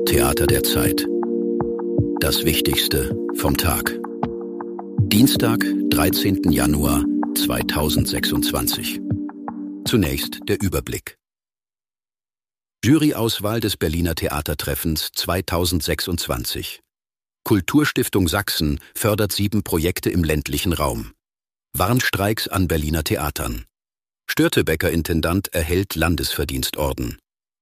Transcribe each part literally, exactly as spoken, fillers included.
Theater der Zeit. Das Wichtigste vom Tag. Dienstag, dreizehnten Januar zweitausendsechsundzwanzig. Zunächst der Überblick. Juryauswahl des Berliner Theatertreffens zweitausendsechsundzwanzig. Kulturstiftung Sachsen fördert sieben Projekte im ländlichen Raum. Warnstreiks an Berliner Theatern. Störtebeker-Intendant erhält Landesverdienstorden.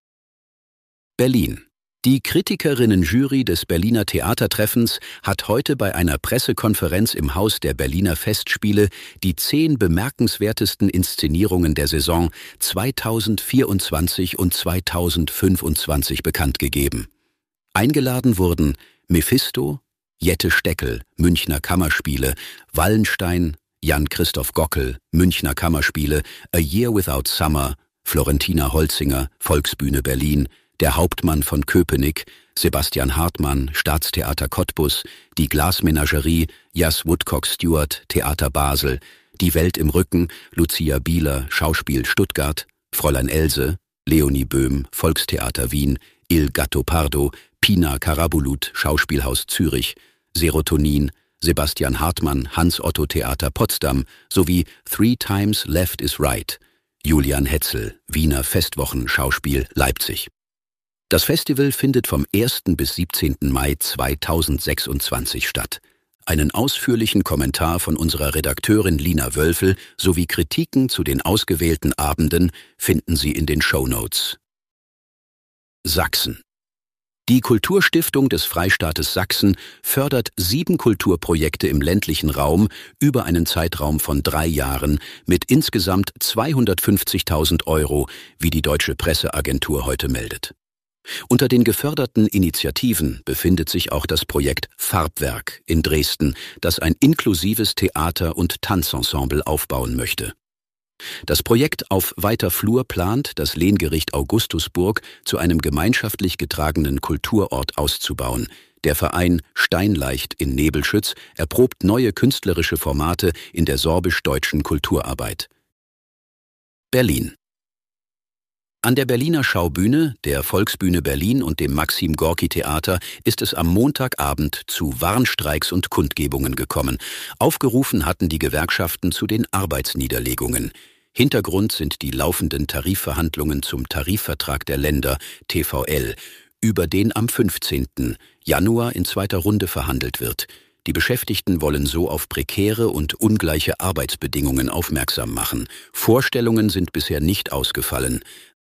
Berlin. Die Kritikerinnen-Jury des Berliner Theatertreffens hat heute bei einer Pressekonferenz im Haus der Berliner Festspiele die zehn bemerkenswertesten Inszenierungen der Saison zweitausendvierundzwanzig und zweitausendfünfundzwanzig bekannt gegeben. Eingeladen wurden Mephisto, Jette Steckel, Münchner Kammerspiele, Wallenstein, Jan-Christoph Gockel, Münchner Kammerspiele, A Year Without Summer, Florentina Holzinger, Volksbühne Berlin, Der Hauptmann von Köpenick, Sebastian Hartmann, Staatstheater Cottbus, Die Glasmenagerie, Jas Woodcock Stewart, Theater Basel, Die Welt im Rücken, Lucia Bieler, Schauspiel Stuttgart, Fräulein Else, Leonie Böhm, Volkstheater Wien, Il Gattopardo, Pina Karabulut, Schauspielhaus Zürich, Serotonin, Sebastian Hartmann, Hans-Otto Theater Potsdam sowie Three Times Left is Right, Julian Hetzel, Wiener Festwochen Schauspiel Leipzig. Das Festival findet vom ersten bis siebzehnten Mai zweitausendsechsundzwanzig statt. Einen ausführlichen Kommentar von unserer Redakteurin Lina Wölfel sowie Kritiken zu den ausgewählten Abenden finden Sie in den Shownotes. Sachsen. Die Kulturstiftung des Freistaates Sachsen fördert sieben Kulturprojekte im ländlichen Raum über einen Zeitraum von drei Jahren mit insgesamt zweihundertfünfzigtausend Euro, wie die Deutsche Presseagentur heute meldet. Unter den geförderten Initiativen befindet sich auch das Projekt Farbwerk in Dresden, das ein inklusives Theater- und Tanzensemble aufbauen möchte. Das Projekt Auf weiter Flur plant, das Lehngericht Augustusburg zu einem gemeinschaftlich getragenen Kulturort auszubauen. Der Verein Steinleicht in Nebelschütz erprobt neue künstlerische Formate in der sorbisch-deutschen Kulturarbeit. Berlin. An der Berliner Schaubühne, der Volksbühne Berlin und dem Maxim-Gorki-Theater ist es am Montagabend zu Warnstreiks und Kundgebungen gekommen. Aufgerufen hatten die Gewerkschaften zu den Arbeitsniederlegungen. Hintergrund sind die laufenden Tarifverhandlungen zum Tarifvertrag der Länder, T V L, über den am fünfzehnten Januar in zweiter Runde verhandelt wird. Die Beschäftigten wollen so auf prekäre und ungleiche Arbeitsbedingungen aufmerksam machen. Vorstellungen sind bisher nicht ausgefallen.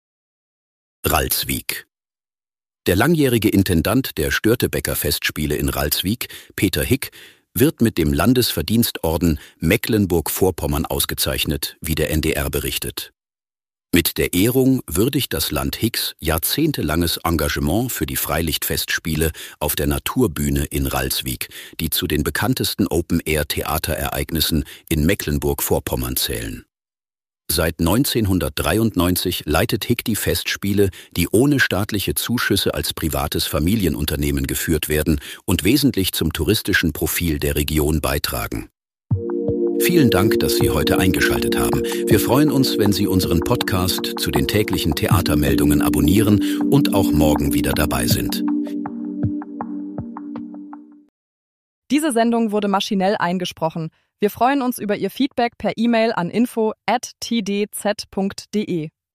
Ralswiek. Der langjährige Intendant der Störtebeker-Festspiele in Ralswiek, Peter Hick, wird mit dem Landesverdienstorden Mecklenburg-Vorpommern ausgezeichnet, wie der N D R berichtet. Mit der Ehrung würdigt das Land Hicks jahrzehntelanges Engagement für die Freilichtfestspiele auf der Naturbühne in Ralswiek, die zu den bekanntesten Open-Air-Theaterereignissen in Mecklenburg-Vorpommern zählen. Seit neunzehnhundertdreiundneunzig leitet Hick die Festspiele, die ohne staatliche Zuschüsse als privates Familienunternehmen geführt werden und wesentlich zum touristischen Profil der Region beitragen. Vielen Dank, dass Sie heute eingeschaltet haben. Wir freuen uns, wenn Sie unseren Podcast zu den täglichen Theatermeldungen abonnieren und auch morgen wieder dabei sind. Diese Sendung wurde maschinell eingesprochen. Wir freuen uns über Ihr Feedback per E-Mail an info at t d z punkt d e.